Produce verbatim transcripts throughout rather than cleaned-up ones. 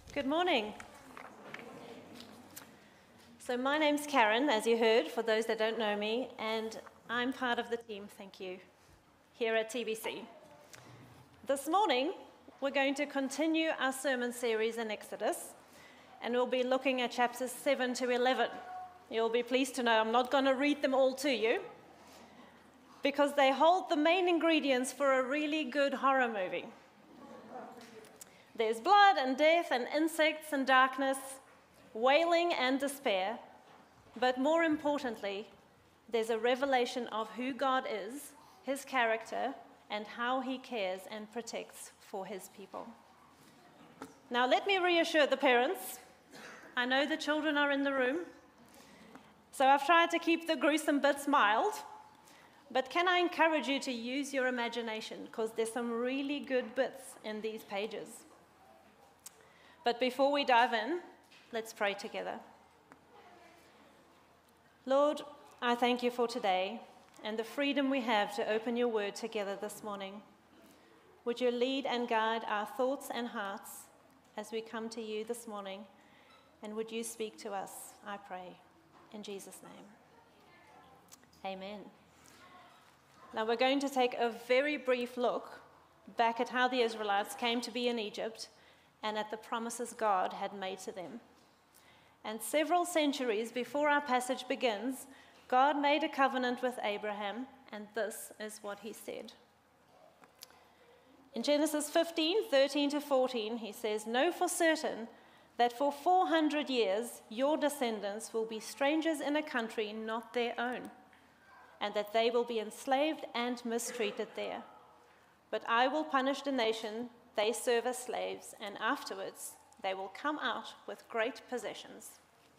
Good morning. So my name's Karen, as you heard, for those that don't know me, and I'm part of the team, thank you, here at T B C. This morning, we're going to continue our sermon series in Exodus, and we'll be looking at chapters seven to eleven. You'll be pleased to know I'm not going to read them all to you, because they hold the main ingredients for a really good horror movie. There's blood and death and insects and darkness, wailing and despair, but more importantly, there's a revelation of who God is, his character, and how he cares and protects for his people. Now, let me reassure the parents. I know the children are in the room, so I've tried to keep the gruesome bits mild, but can I encourage you to use your imagination, because there's some really good bits in these pages. But before we dive in, let's pray together. Lord, I thank you for today and the freedom we have to open your word together this morning. Would you lead and guide our thoughts and hearts as we come to you this morning, and would you speak to us, I pray, in Jesus' name. Amen. Now we're going to take a very brief look back at how the Israelites came to be in Egypt and at the promises God had made to them. And several centuries before our passage begins, God made a covenant with Abraham, and this is what he said. In Genesis fifteen, thirteen to fourteen, he says, "Know for certain that for four hundred years your descendants will be strangers in a country not their own, and that they will be enslaved and mistreated there. But I will punish the nation they serve as slaves, and afterwards they will come out with great possessions."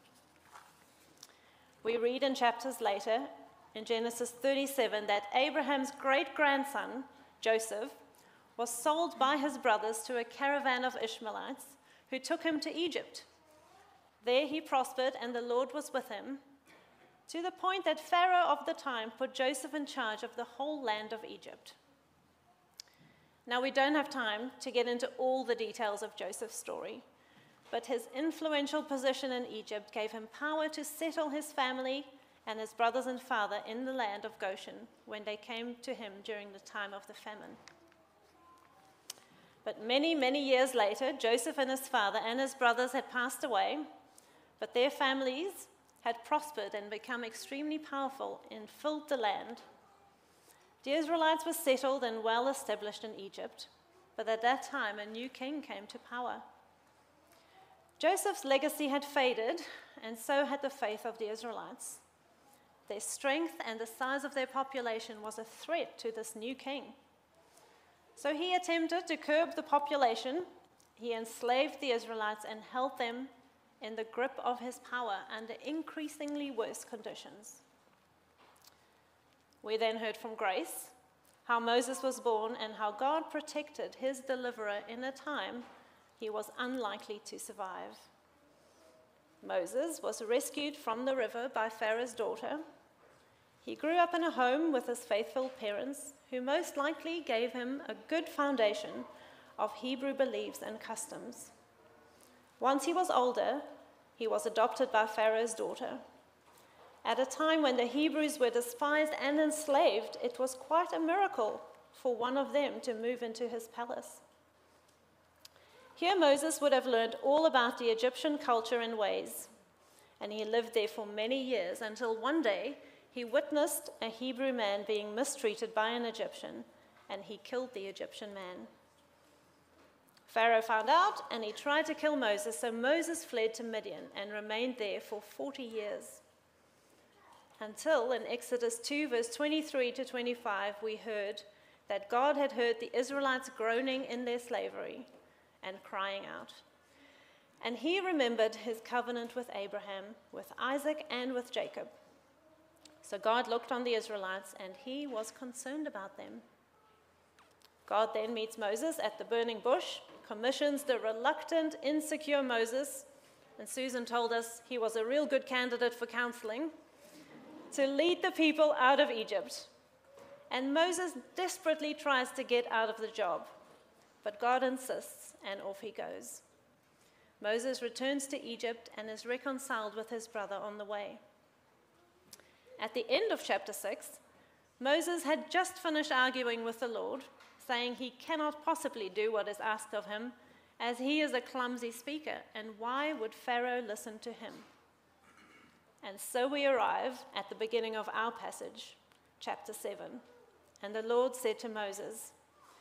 We read in chapters later, in Genesis thirty-seven, that Abraham's great-grandson, Joseph, was sold by his brothers to a caravan of Ishmaelites who took him to Egypt. There he prospered, and the Lord was with him, to the point that Pharaoh of the time put Joseph in charge of the whole land of Egypt. Now, we don't have time to get into all the details of Joseph's story, but his influential position in Egypt gave him power to settle his family and his brothers and father in the land of Goshen when they came to him during the time of the famine. But many, many years later, Joseph and his father and his brothers had passed away, but their families had prospered and become extremely powerful and filled the land. The Israelites were settled and well established in Egypt, but at that time a new king came to power. Joseph's legacy had faded, and so had the faith of the Israelites. Their strength and the size of their population was a threat to this new king. So he attempted to curb the population. He enslaved the Israelites and held them in the grip of his power under increasingly worse conditions. We then heard from Grace how Moses was born and how God protected his deliverer in a time he was unlikely to survive. Moses was rescued from the river by Pharaoh's daughter. He grew up in a home with his faithful parents, who most likely gave him a good foundation of Hebrew beliefs and customs. Once he was older, he was adopted by Pharaoh's daughter. At a time when the Hebrews were despised and enslaved, it was quite a miracle for one of them to move into his palace. Here Moses would have learned all about the Egyptian culture and ways, and he lived there for many years until one day he witnessed a Hebrew man being mistreated by an Egyptian, and he killed the Egyptian man. Pharaoh found out, and he tried to kill Moses, so Moses fled to Midian and remained there for forty years. Until in Exodus two, verse twenty-three to twenty-five, we heard that God had heard the Israelites groaning in their slavery and crying out. And he remembered his covenant with Abraham, with Isaac, and with Jacob. So God looked on the Israelites, and he was concerned about them. God then meets Moses at the burning bush, commissions the reluctant, insecure Moses, and Susan told us he was a real good candidate for counseling, to lead the people out of Egypt. And Moses desperately tries to get out of the job, but God insists, and off he goes. Moses returns to Egypt and is reconciled with his brother on the way. At the end of chapter six, Moses had just finished arguing with the Lord, saying he cannot possibly do what is asked of him, as he is a clumsy speaker, and why would Pharaoh listen to him? And so we arrive at the beginning of our passage, chapter seven. And the Lord said to Moses,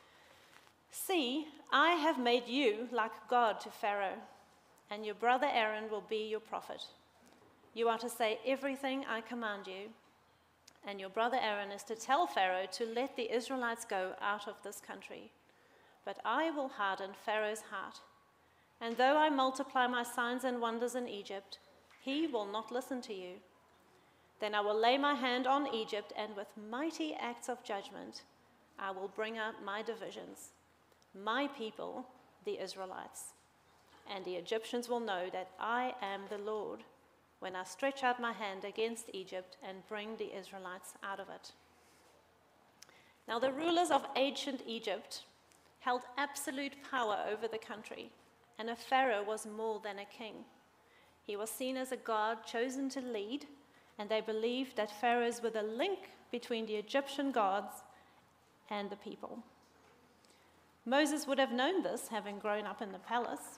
"See, I have made you like God to Pharaoh, and your brother Aaron will be your prophet. You are to say everything I command you, and your brother Aaron is to tell Pharaoh to let the Israelites go out of this country. But I will harden Pharaoh's heart, and though I multiply my signs and wonders in Egypt, he will not listen to you. Then I will lay my hand on Egypt, and with mighty acts of judgment, I will bring out my divisions, my people, the Israelites. And the Egyptians will know that I am the Lord, when I stretch out my hand against Egypt and bring the Israelites out of it." Now the rulers of ancient Egypt held absolute power over the country, and a pharaoh was more than a king. He was seen as a god chosen to lead, and they believed that pharaohs were the link between the Egyptian gods and the people. Moses would have known this, having grown up in the palace.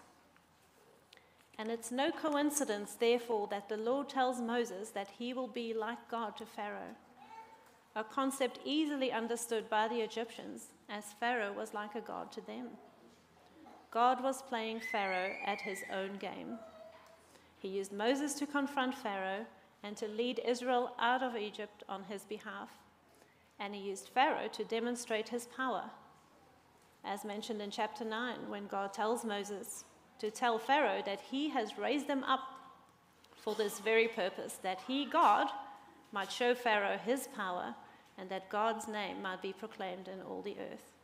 And it's no coincidence, therefore, that the Lord tells Moses that he will be like God to Pharaoh, a concept easily understood by the Egyptians, as Pharaoh was like a god to them. God was playing Pharaoh at his own game. He used Moses to confront Pharaoh and to lead Israel out of Egypt on his behalf. And he used Pharaoh to demonstrate his power, as mentioned in chapter nine, when God tells Moses to tell Pharaoh that he has raised them up for this very purpose, that he, God, might show Pharaoh his power, and that God's name might be proclaimed in all the earth.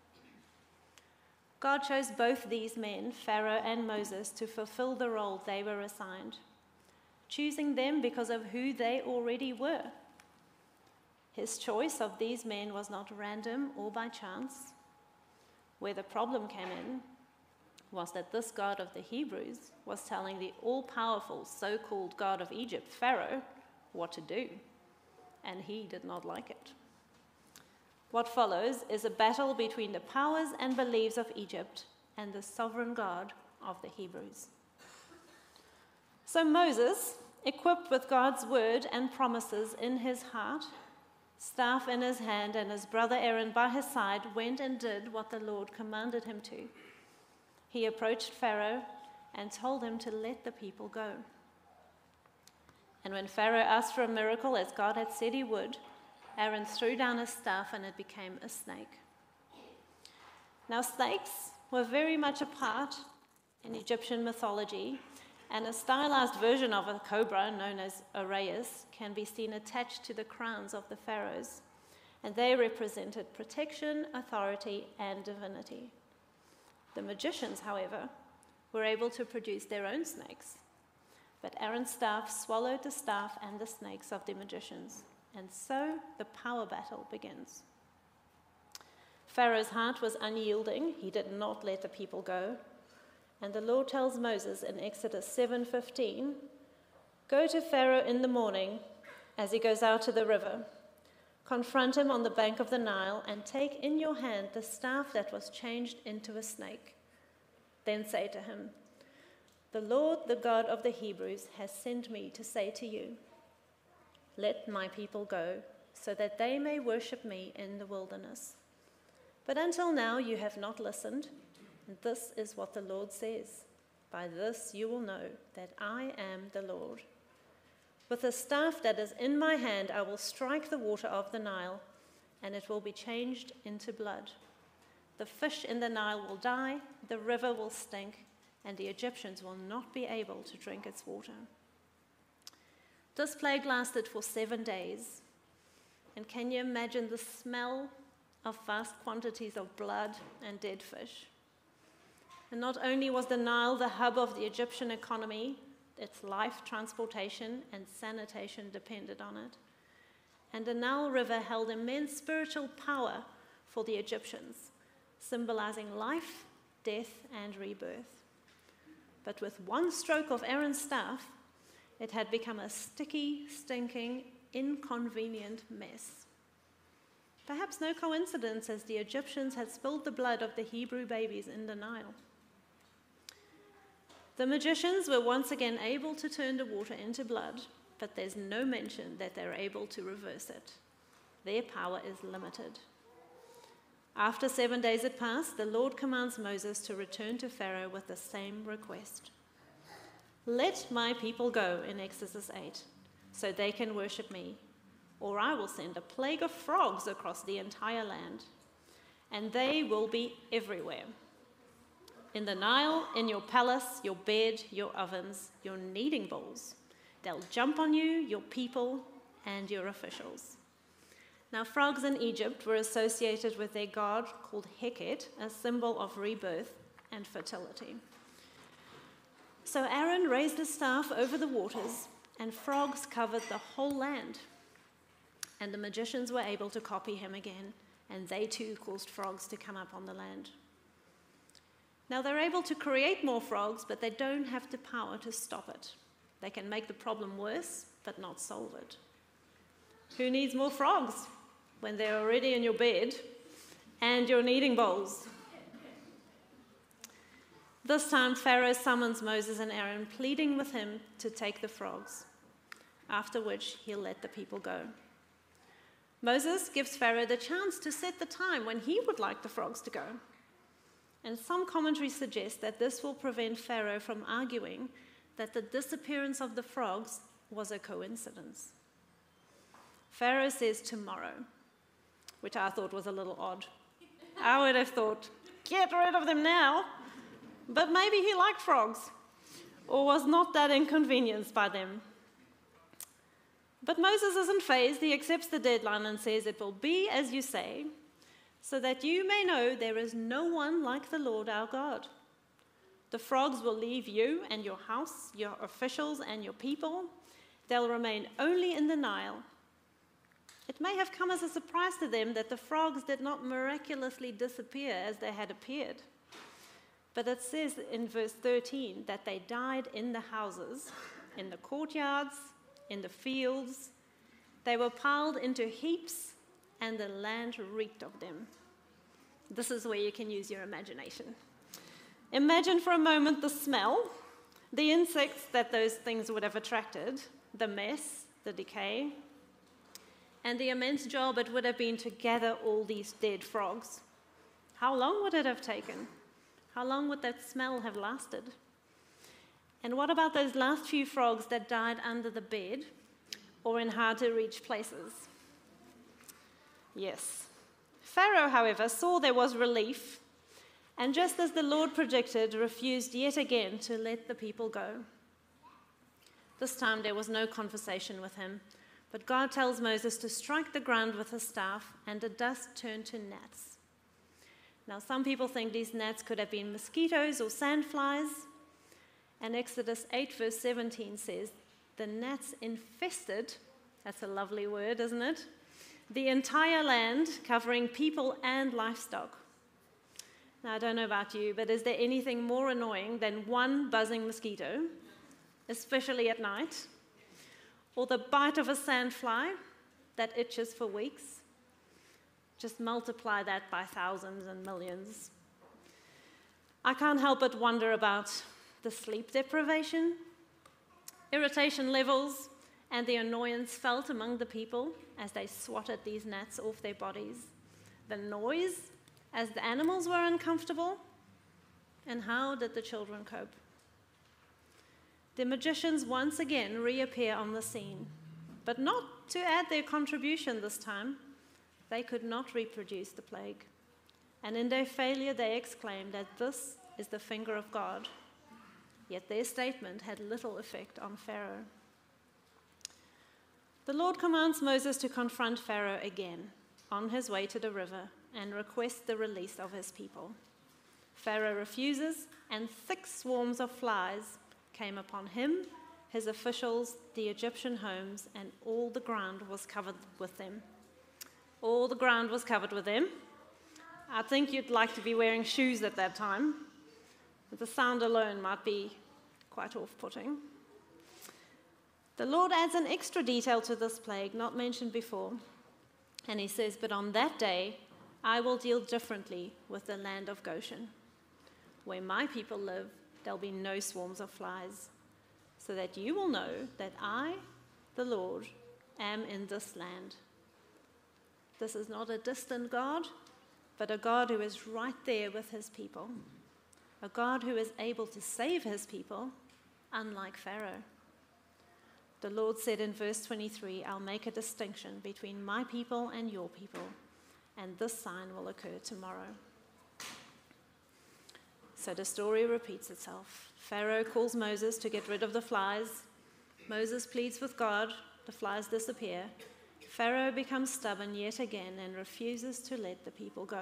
God chose both these men, Pharaoh and Moses, to fulfill the role they were assigned, choosing them because of who they already were. His choice of these men was not random or by chance. Where the problem came in was that this God of the Hebrews was telling the all-powerful so-called God of Egypt, Pharaoh, what to do, and he did not like it. What follows is a battle between the powers and beliefs of Egypt and the sovereign God of the Hebrews. So Moses, equipped with God's word and promises in his heart, staff in his hand, and his brother Aaron by his side, went and did what the Lord commanded him to. He approached Pharaoh and told him to let the people go. And when Pharaoh asked for a miracle, as God had said he would, Aaron threw down his staff and it became a snake. Now, snakes were very much a part in Egyptian mythology, and a stylized version of a cobra known as Uraeus can be seen attached to the crowns of the pharaohs, and they represented protection, authority, and divinity. The magicians, however, were able to produce their own snakes, but Aaron's staff swallowed the staff and the snakes of the magicians, and so the power battle begins. Pharaoh's heart was unyielding. He did not let the people go. And the Lord tells Moses in Exodus seven fifteen, "Go to Pharaoh in the morning as he goes out to the river. Confront him on the bank of the Nile and take in your hand the staff that was changed into a snake. Then say to him, 'The Lord, the God of the Hebrews, has sent me to say to you, let my people go, so that they may worship me in the wilderness. But until now you have not listened, and this is what the Lord says. By this you will know that I am the Lord. With the staff that is in my hand, I will strike the water of the Nile, and it will be changed into blood. The fish in the Nile will die, the river will stink, and the Egyptians will not be able to drink its water.' This plague lasted for seven days. And can you imagine the smell of vast quantities of blood and dead fish? And not only was the Nile the hub of the Egyptian economy, its life, transportation, and sanitation depended on it. And the Nile River held immense spiritual power for the Egyptians, symbolizing life, death, and rebirth. but with one stroke of Aaron's staff, it had become a sticky, stinking, inconvenient mess. Perhaps no coincidence, as the Egyptians had spilled the blood of the Hebrew babies in the Nile. The magicians were once again able to turn the water into blood, but there's no mention that they're able to reverse it. Their power is limited. After seven days had passed, the Lord commands Moses to return to Pharaoh with the same request. Let my people go, in Exodus eight, so they can worship me, or I will send a plague of frogs across the entire land, and they will be everywhere. In the Nile, in your palace, your bed, your ovens, your kneading bowls. They'll jump on you, your people, and your officials. Now, frogs in Egypt were associated with their god called Heket, a symbol of rebirth and fertility. So Aaron raised his staff over the waters, and frogs covered the whole land. And the magicians were able to copy him again, and they too caused frogs to come up on the land. Now, they're able to create more frogs, but they don't have the power to stop it. They can make the problem worse, but not solve it. Who needs more frogs when they're already in your bed and your kneading bowls? This time, Pharaoh summons Moses and Aaron, pleading with him to take the frogs, after which he'll let the people go. Moses gives Pharaoh the chance to set the time when he would like the frogs to go. And some commentaries suggest that this will prevent Pharaoh from arguing that the disappearance of the frogs was a coincidence. Pharaoh says tomorrow, which I thought was a little odd. I would have thought, get rid of them now. But maybe he liked frogs, or was not that inconvenienced by them. But Moses isn't fazed. He accepts the deadline and says, it will be as you say, so that you may know there is no one like the Lord our God. The frogs will leave you and your house, your officials and your people. They'll remain only in the Nile. It may have come as a surprise to them that the frogs did not miraculously disappear as they had appeared. But it says in verse thirteen that they died in the houses, in the courtyards, in the fields. They were piled into heaps, and the land reeked of them. This is where you can use your imagination. Imagine for a moment the smell, the insects that those things would have attracted, the mess, the decay, and the immense job it would have been to gather all these dead frogs. How long would it have taken? How long would that smell have lasted? And what about those last few frogs that died under the bed or in hard-to-reach places? Yes. Pharaoh, however, saw there was relief, and just as the Lord predicted, refused yet again to let the people go. This time there was no conversation with him, but God tells Moses to strike the ground with his staff, and the dust turned to gnats. Now, some people think these gnats could have been mosquitoes or sandflies, and Exodus eight verse seventeen says, the gnats infested, that's a lovely word, isn't it? The entire land, covering people and livestock. Now, I don't know about you, but is there anything more annoying than one buzzing mosquito, especially at night, or the bite of a sandfly that itches for weeks? Just multiply that by thousands and millions. I can't help but wonder about the sleep deprivation, irritation levels, and the annoyance felt among the people as they swatted these gnats off their bodies, the noise as the animals were uncomfortable, and how did the children cope? The magicians once again reappear on the scene, but not to add their contribution this time. They could not reproduce the plague, and in their failure they exclaimed that this is the finger of God. Yet their statement had little effect on Pharaoh. The Lord commands Moses to confront Pharaoh again on his way to the river and request the release of his people. Pharaoh refuses, and thick swarms of flies came upon him, his officials, the Egyptian homes, and all the ground was covered with them. All the ground was covered with them. I think you'd like to be wearing shoes at that time. The sound alone might be quite off-putting. The Lord adds an extra detail to this plague, not mentioned before. And he says, but on that day, I will deal differently with the land of Goshen. Where my people live, there'll be no swarms of flies, so that you will know that I, the Lord, am in this land. This is not a distant God, but a God who is right there with his people. A God who is able to save his people, unlike Pharaoh. The Lord said in verse twenty-three, I'll make a distinction between my people and your people, and this sign will occur tomorrow. So the story repeats itself. Pharaoh calls Moses to get rid of the flies. Moses pleads with God. The flies disappear. Pharaoh becomes stubborn yet again and refuses to let the people go.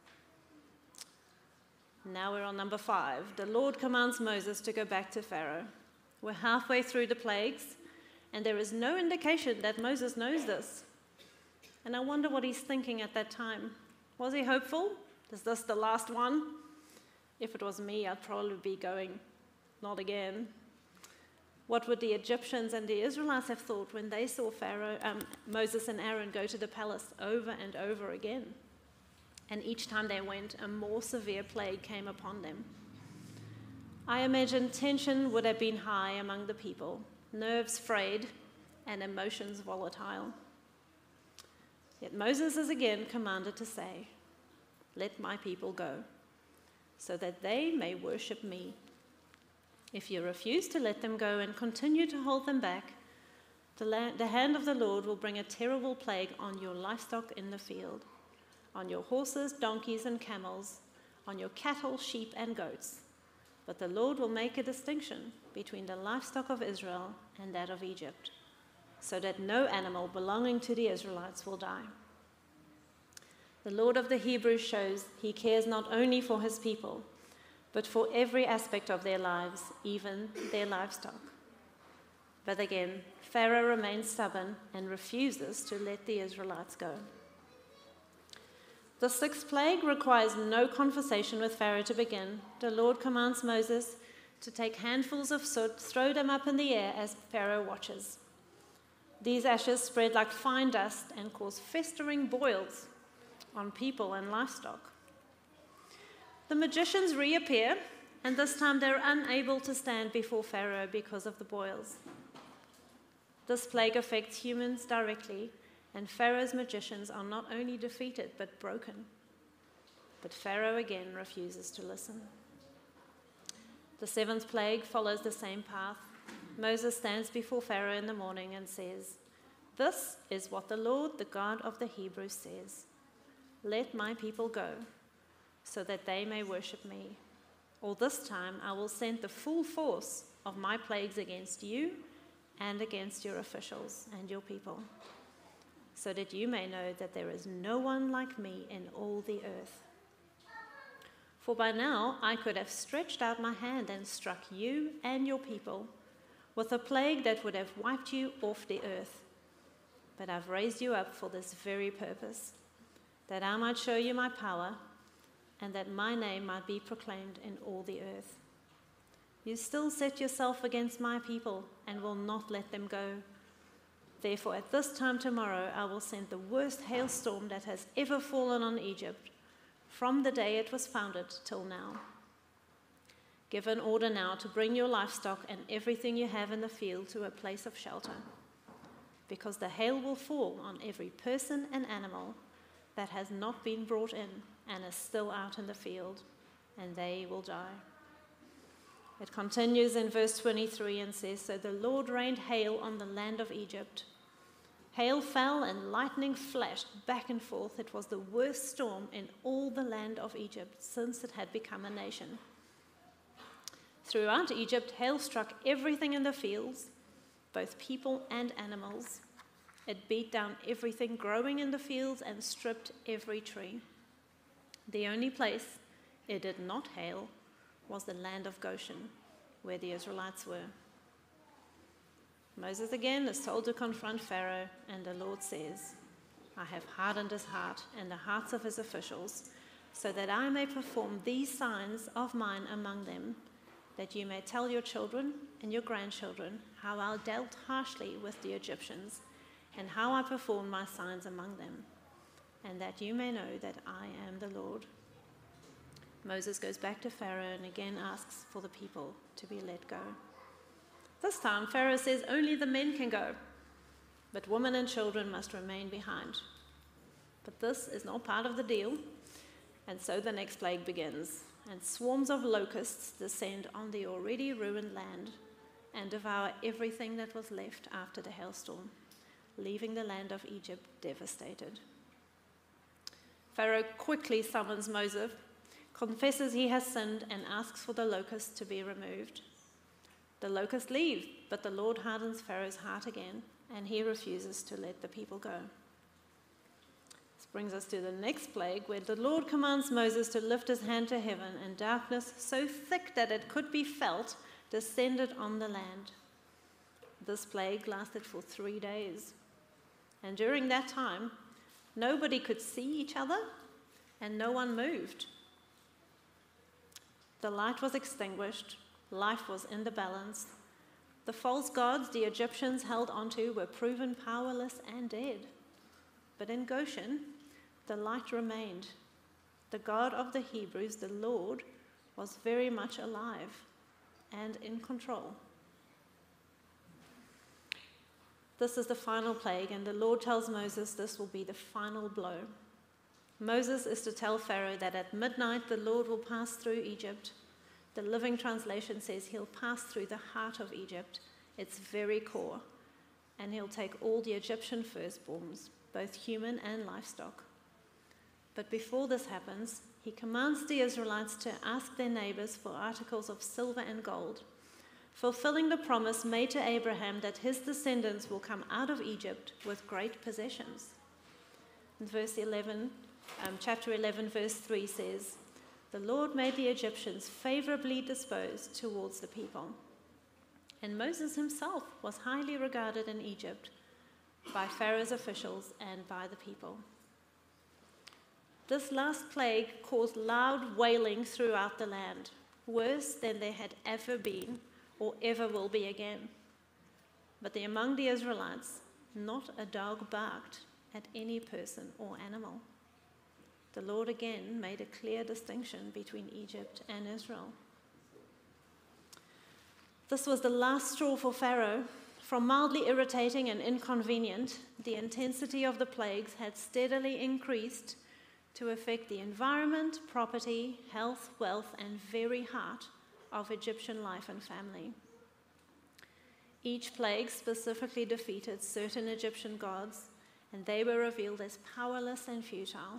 Now we're on number five. The Lord commands Moses to go back to Pharaoh. We're halfway through the plagues, and there is no indication that Moses knows this. And I wonder what he's thinking at that time. Was he hopeful? Is this the last one? If it was me, I'd probably be going, not again. What would the Egyptians and the Israelites have thought when they saw Pharaoh, um, Moses and Aaron go to the palace over and over again? And each time they went, a more severe plague came upon them. I imagine tension would have been high among the people, nerves frayed, and emotions volatile. Yet Moses is again commanded to say, let my people go, so that they may worship me. If you refuse to let them go and continue to hold them back, the, la- the hand of the Lord will bring a terrible plague on your livestock in the field, on your horses, donkeys, and camels, on your cattle, sheep, and goats. But the Lord will make a distinction between the livestock of Israel and that of Egypt, so that no animal belonging to the Israelites will die. The Lord of the Hebrews shows he cares not only for his people, but for every aspect of their lives, even their livestock. But again, Pharaoh remains stubborn and refuses to let the Israelites go. The sixth plague requires no conversation with Pharaoh to begin. The Lord commands Moses to take handfuls of soot, throw them up in the air as Pharaoh watches. These ashes spread like fine dust and cause festering boils on people and livestock. The magicians reappear, and this time they're unable to stand before Pharaoh because of the boils. This plague affects humans directly, and Pharaoh's magicians are not only defeated but broken. But Pharaoh again refuses to listen. The seventh plague follows the same path. Moses stands before Pharaoh in the morning and says, "This is what the Lord, the God of the Hebrews, says. Let my people go, so that they may worship me. Or this time I will send the full force of my plagues against you and against your officials and your people, so that you may know that there is no one like me in all the earth. For by now I could have stretched out my hand and struck you and your people with a plague that would have wiped you off the earth. But I've raised you up for this very purpose, that I might show you my power, and that my name might be proclaimed in all the earth. You still set yourself against my people and will not let them go. Therefore, at this time tomorrow, I will send the worst hailstorm that has ever fallen on Egypt, from the day it was founded till now. Give an order now to bring your livestock and everything you have in the field to a place of shelter, because the hail will fall on every person and animal that has not been brought in and is still out in the field, and they will die." It continues in verse twenty-three and says, "So the Lord rained hail on the land of Egypt. Hail fell and lightning flashed back and forth. It was the worst storm in all the land of Egypt since it had become a nation. Throughout Egypt, hail struck everything in the fields, both people and animals. It beat down everything growing in the fields and stripped every tree. The only place it did not hail was the land of Goshen, where the Israelites were." Moses again is told to confront Pharaoh, and the Lord says, "I have hardened his heart and the hearts of his officials, so that I may perform these signs of mine among them, that you may tell your children and your grandchildren how I dealt harshly with the Egyptians and how I performed my signs among them, and that you may know that I am the Lord." Moses goes back to Pharaoh and again asks for the people to be let go. This time, Pharaoh says only the men can go, but women and children must remain behind. But this is not part of the deal, and so the next plague begins, and swarms of locusts descend on the already ruined land and devour everything that was left after the hailstorm, leaving the land of Egypt devastated. Pharaoh quickly summons Moses, confesses he has sinned, and asks for the locusts to be removed. The locusts leave, but the Lord hardens Pharaoh's heart again, and he refuses to let the people go. This brings us to the next plague, where the Lord commands Moses to lift his hand to heaven, and darkness so thick that it could be felt descended on the land. This plague lasted for three days, and during that time, nobody could see each other, and no one moved. The light was extinguished, life was in the balance. The false gods the Egyptians held onto were proven powerless and dead. But in Goshen, the light remained. The God of the Hebrews, the Lord, was very much alive and in control. This is the final plague, and the Lord tells Moses this will be the final blow. Moses is to tell Pharaoh that at midnight the Lord will pass through Egypt. The Living Translation says he'll pass through the heart of Egypt, its very core, and he'll take all the Egyptian firstborns, both human and livestock. But before this happens, he commands the Israelites to ask their neighbors for articles of silver and gold, fulfilling the promise made to Abraham that his descendants will come out of Egypt with great possessions. In verse eleven, um, chapter eleven, verse three says, "The Lord made the Egyptians favorably disposed towards the people." And Moses himself was highly regarded in Egypt by Pharaoh's officials and by the people. This last plague caused loud wailing throughout the land, worse than there had ever been or ever will be again. But the, among the Israelites, not a dog barked at any person or animal. The Lord again made a clear distinction between Egypt and Israel. This was the last straw for Pharaoh. From mildly irritating and inconvenient, the intensity of the plagues had steadily increased to affect the environment, property, health, wealth, and very heart of Egyptian life and family. Each plague specifically defeated certain Egyptian gods, and they were revealed as powerless and futile.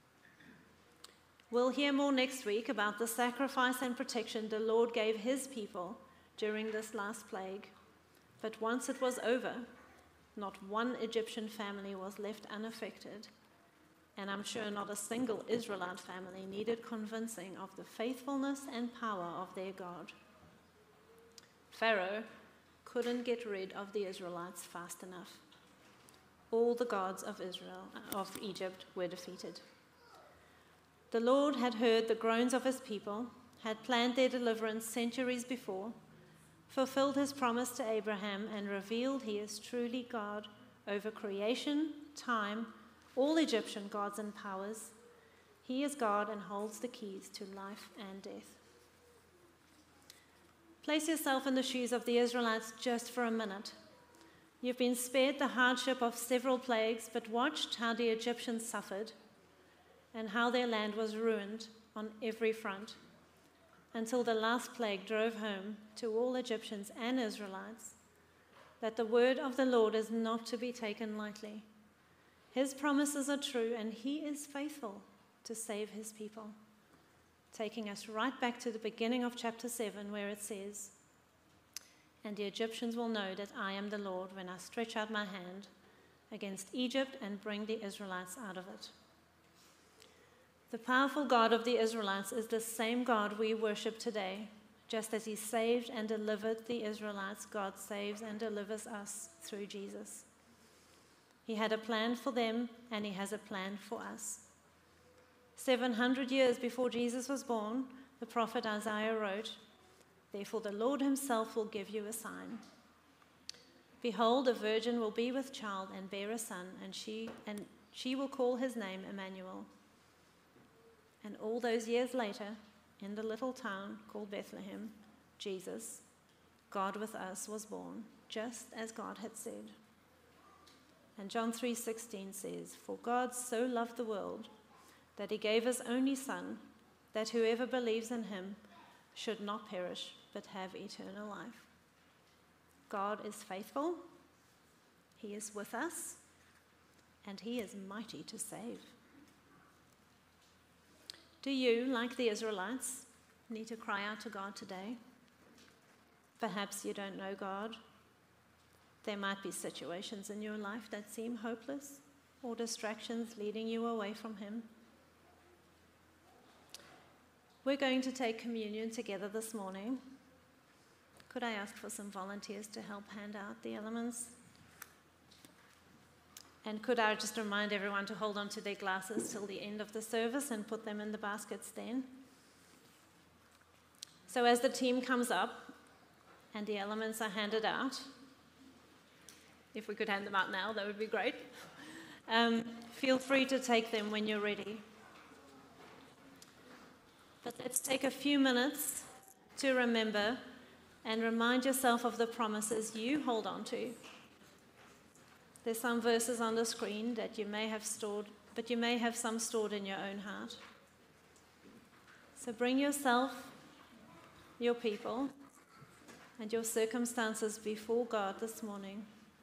We'll hear more next week about the sacrifice and protection the Lord gave his people during this last plague. But once it was over, not one Egyptian family was left unaffected, and I'm sure not a single Israelite family needed convincing of the faithfulness and power of their God. Pharaoh couldn't get rid of the Israelites fast enough. All the gods of Israel, of Egypt, were defeated. The Lord had heard the groans of his people, had planned their deliverance centuries before, fulfilled his promise to Abraham, and revealed he is truly God over creation, time, all Egyptian gods and powers. He is God and holds the keys to life and death. Place yourself in the shoes of the Israelites just for a minute. You've been spared the hardship of several plagues, but watched how the Egyptians suffered and how their land was ruined on every front, until the last plague drove home to all Egyptians and Israelites that the word of the Lord is not to be taken lightly. His promises are true, and he is faithful to save his people. Taking us right back to the beginning of chapter seven, where it says, "And the Egyptians will know that I am the Lord when I stretch out my hand against Egypt and bring the Israelites out of it." The powerful God of the Israelites is the same God we worship today. Just as he saved and delivered the Israelites, God saves and delivers us through Jesus. He had a plan for them, and he has a plan for us. seven hundred years before Jesus was born, the prophet Isaiah wrote, Therefore the Lord himself will give you a sign. Behold, a virgin will be with child and bear a son, and she and she will call his name Emmanuel. And all those years later, in the little town called Bethlehem, Jesus, God with us, was born, just as God had said. And John three sixteen says, "For God so loved the world that he gave his only Son, that whoever believes in him should not perish, but have eternal life." God is faithful, he is with us, and he is mighty to save. Do you, like the Israelites, need to cry out to God today? Perhaps you don't know God. There might be situations in your life that seem hopeless, or distractions leading you away from him. We're going to take communion together this morning. Could I ask for some volunteers to help hand out the elements? And could I just remind everyone to hold on to their glasses till the end of the service and put them in the baskets then? So as the team comes up and the elements are handed out, if we could hand them out now, that would be great. Um, feel free to take them when you're ready. But let's take a few minutes to remember and remind yourself of the promises you hold on to. There's some verses on the screen that you may have stored, but you may have some stored in your own heart. So bring yourself, your people, and your circumstances before God this morning.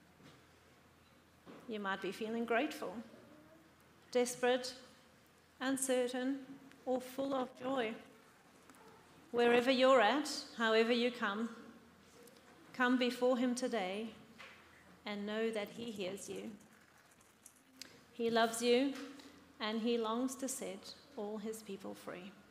You might be feeling grateful, desperate, uncertain, or full of joy. Wherever you're at, however you come, come before him today and know that he hears you. He loves you and he longs to set all his people free.